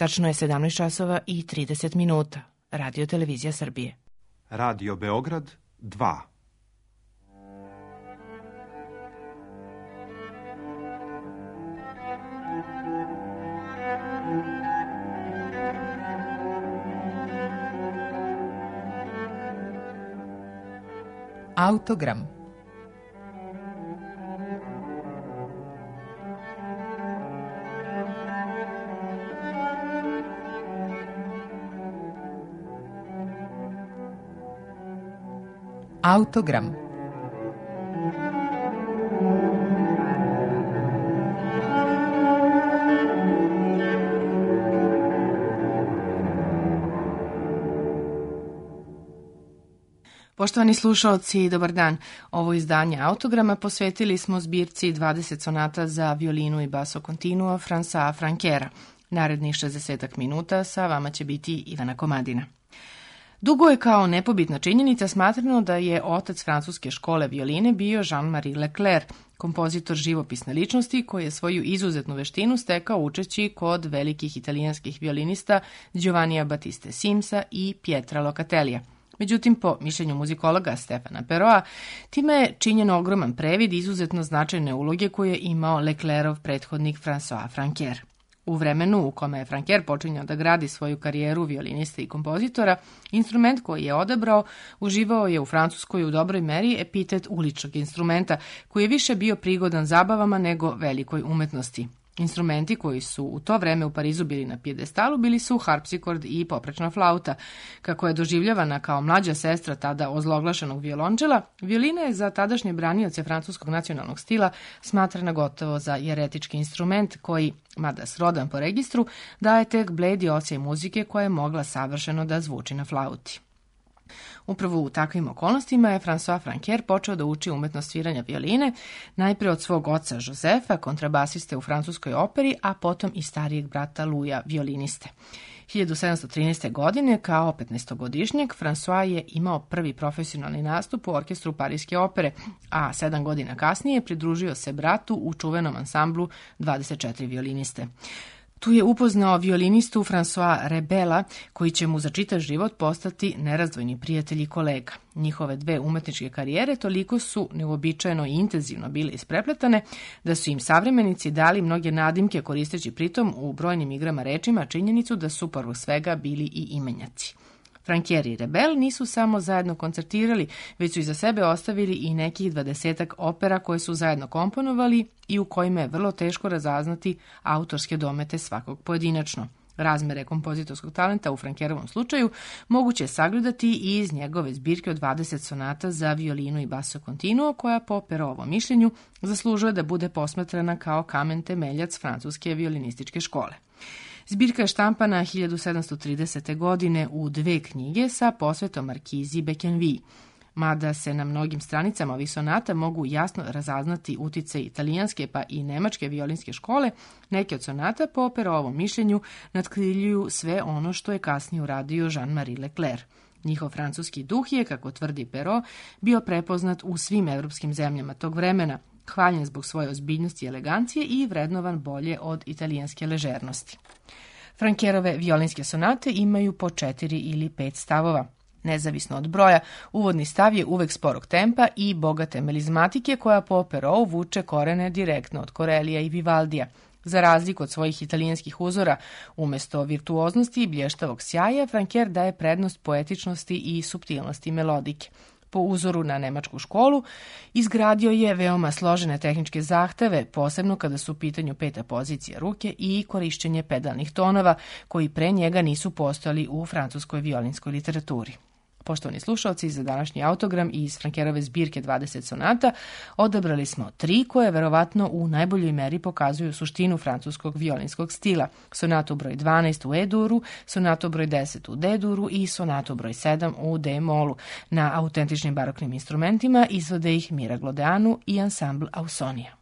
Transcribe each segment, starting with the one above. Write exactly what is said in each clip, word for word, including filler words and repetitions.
Tačno je sedamnaest časova i trideset minuta. Radio Televizija Srbije. Radio Beograd dva. Autogram. Autogram. Poštovani slušaoci, dobar dan. Ovo izdanje Autograma posvetili smo zbirci dvadeset sonata za violinu i basso continuo Francoisa Frankera. Narednih šezdeset minuta sa vama će biti Ivana Komadina. Dugo je kao nepobitna činjenica smatrano da je otac francuske škole violine bio Jean-Marie Leclerc, kompozitor živopisne ličnosti koji je svoju izuzetnu veštinu stekao učeći kod velikih italijanskih violinista Giovannija Battiste Simsa i Pietra Locatelija. Međutim, po mišljenju muzikologa Stefana Perroa, time je činjen ogroman previd izuzetno značajne uloge koje je imao Leclercov prethodnik Francois Franqueur. U vremenu u kome je Franqueur počinjao da gradi svoju karijeru violinista i kompozitora, instrument koji je odabrao uživao je u Francuskoj u dobroj meri epitet uličnog instrumenta, koji je više bio prigodan zabavama nego velikoj umetnosti. Instrumenti koji su u to vreme u Parizu bili na pijedestalu bili su harpsikord i poprečna flauta. Kako je doživljavana kao mlađa sestra tada ozloglašenog violončela, violina je za tadašnje branioce francuskog nacionalnog stila smatrana gotovo za jeretički instrument koji, mada srodan po registru, daje tek bledi osjaj muzike koja je mogla savršeno da zvuči na flauti. Upravo u takvim okolnostima je Francois Franqueur počeo da uči umetnost sviranja violine, najpre od svog oca Josefa, kontrabasiste u francuskoj operi, a potom i starijeg brata Louisa, violiniste. hiljadu sedamsto trinaeste. godine, kao petnaestogodišnjak, François je imao prvi profesionalni nastup u orkestru Pariske opere, a sedam godina kasnije pridružio se bratu u čuvenom ansamblu dvadeset četiri violiniste. Tu je upoznao violinistu François Rebela, koji će mu za čitav život postati nerazdvojni prijatelj i kolega. Njihove dve umetničke karijere toliko su neuobičajeno i intenzivno bile isprepletane da su im savremenici dali mnoge nadimke koristeći pritom u brojnim igrama rečima činjenicu da su prvog svega bili i imenjaci. Franqueur i Rebel nisu samo zajedno koncertirali, već su iza sebe ostavili i nekih dvadesetak opera koje su zajedno komponovali i u kojima je vrlo teško razaznati autorske domete svakog pojedinačno. Razmere kompozitorskog talenta u Franqueurovom slučaju moguće je sagledati i iz njegove zbirke od dvadeset sonata za violinu i basso continuo, koja po Perrovom mišljenju zaslužuje da bude posmatrana kao kamen temeljac francuske violinističke škole. Zbirka je štampana hiljadu sedamsto tridesete. godine u dve knjige sa posvetom markizi Bequenville. Mada se na mnogim stranicama ovih sonata mogu jasno razaznati uticaj italijanske pa i nemačke violinske škole, neke od sonata po Perrovom mišljenju natkriljuju sve ono što je kasnije uradio Jean-Marie Leclerc. Njihov francuski duh je, kako tvrdi Perrault, bio prepoznat u svim evropskim zemljama tog vremena, hvaljen zbog svoje ozbiljnosti i elegancije i vrednovan bolje od italijanske ležernosti. Franqueurove violinske sonate imaju po četiri ili pet stavova. Nezavisno od broja, uvodni stav je uvek sporog tempa i bogate melizmatike koja po Perrotu vuče korene direktno od Corellija i Vivaldija. Za razliku od svojih italijanskih uzora, umesto virtuoznosti i blještavog sjaja, Franqueur daje prednost poetičnosti i suptilnosti melodike. Po uzoru na nemačku školu, izgradio je veoma složene tehničke zahteve, posebno kada su u pitanju peta pozicija ruke i korišćenje pedalnih tonova, koji pre njega nisu postojali u francuskoj violinskoj literaturi. Poštovani slušalci, za današnji autogram iz Franqueurove zbirke dvadeset sonata odabrali smo tri koje verovatno u najboljoj meri pokazuju suštinu francuskog violinskog stila. Sonatu broj dvanaest u E-duru, sonatu broj deset u D-duru i sonatu broj sedam u D-molu. Na autentičnim baroknim instrumentima izvode ih Mira Glodeanu i ansambl Ausonia.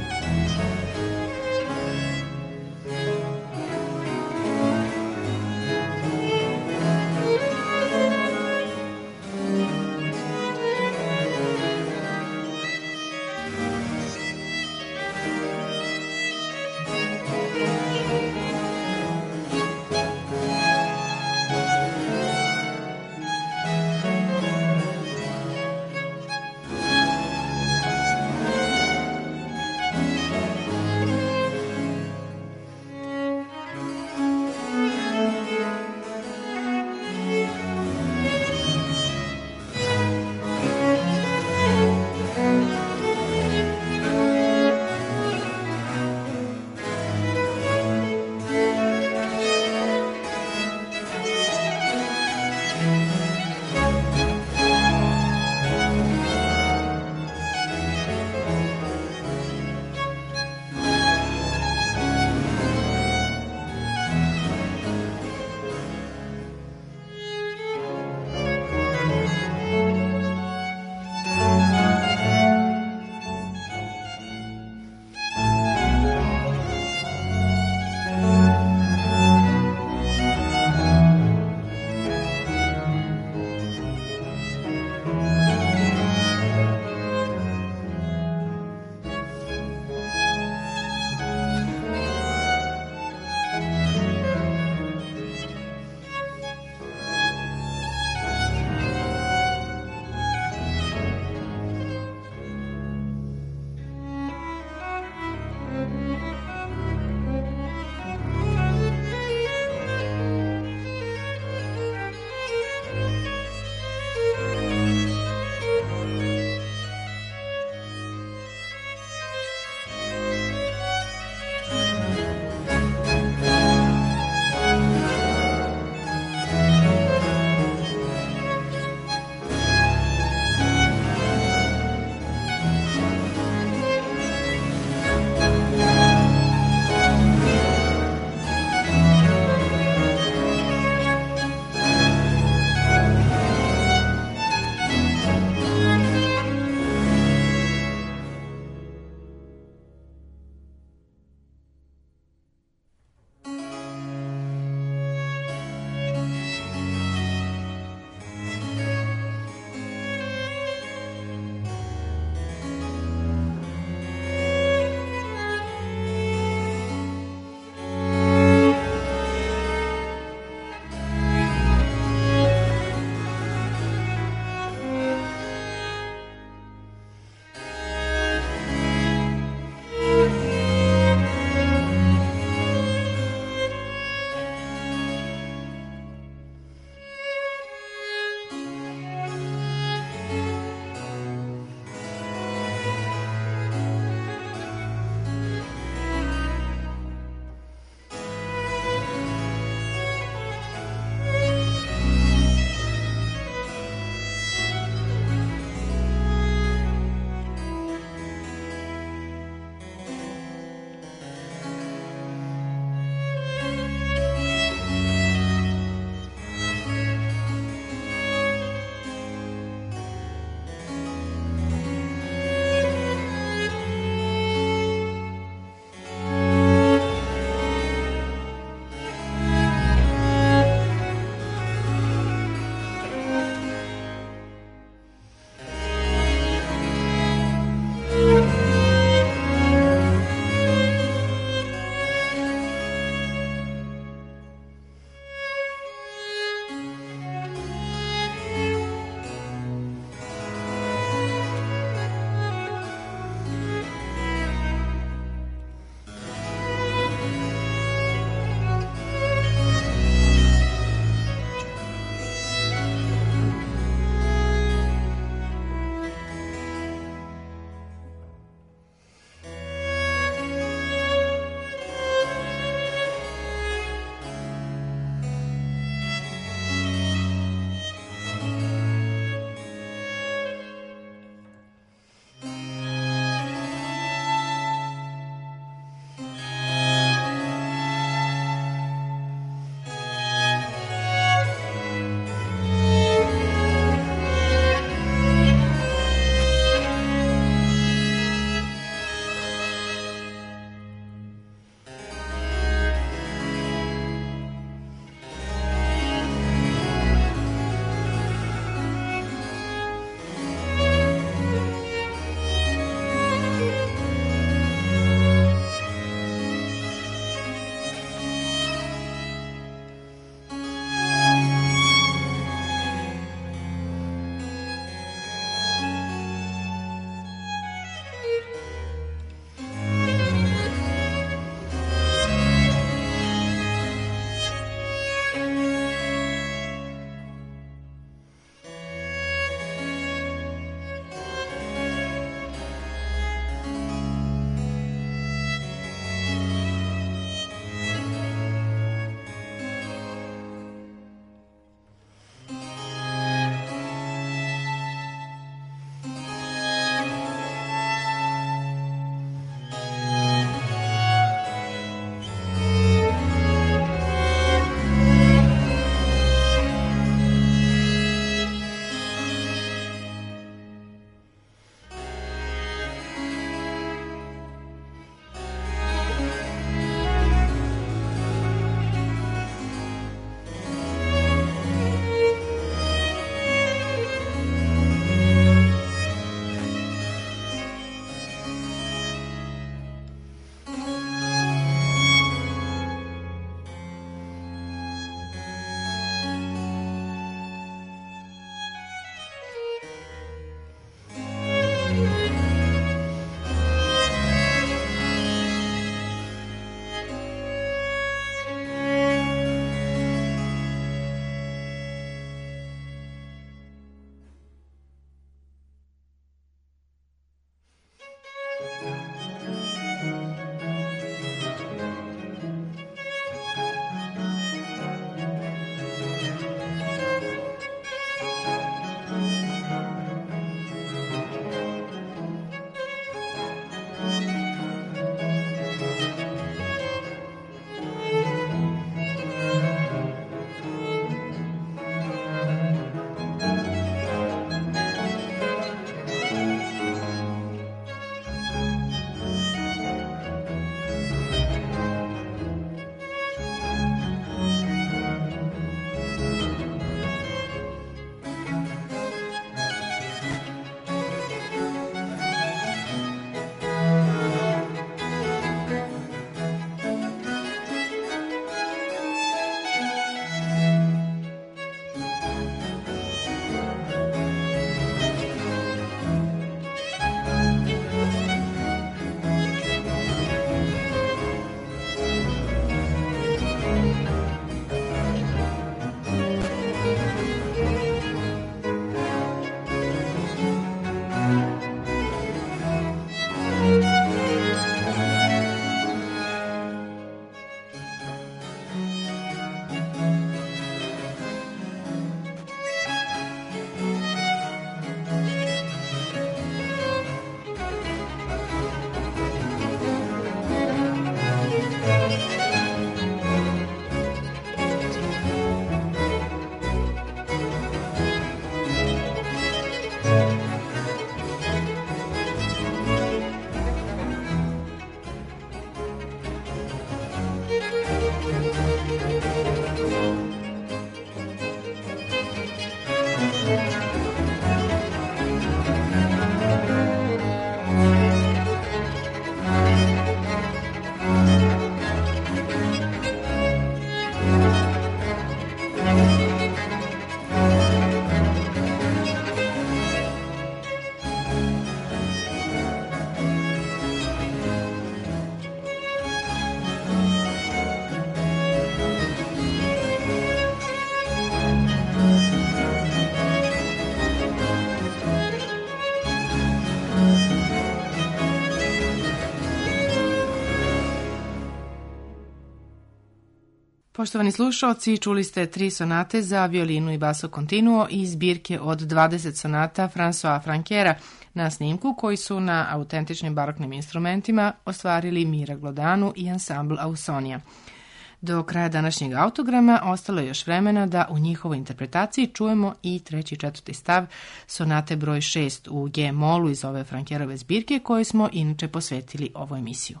Poštovani slušalci, čuli ste tri sonate za violinu i basso continuo iz zbirke od dvadeset sonata Françoisa Franquera na snimku koji su na autentičnim baroknim instrumentima ostvarili Mira Glodanu i ansambl Ausonija. Do kraja današnjeg autograma ostalo je još vremena da u njihovoj interpretaciji čujemo i treći i četvrti stav sonate broj šest u G molu iz ove Franquerove zbirke koju smo inače posvetili ovu emisiju.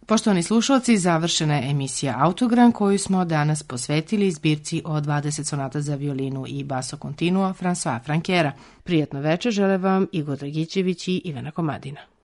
Poštovani slušalci, završena je emisija Autogram koju smo danas posvetili zbirci o dvadeset sonata za violinu i basso continuo François Franquera. Prijetno večer žele vam Igor Dragićević i Ivana Komadina.